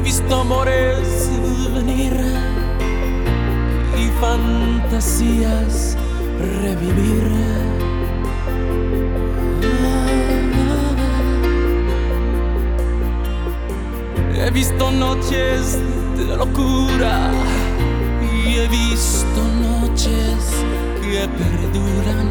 visto amores venir y fantasías revivir. He visto noches de locura y he visto noches que perduran.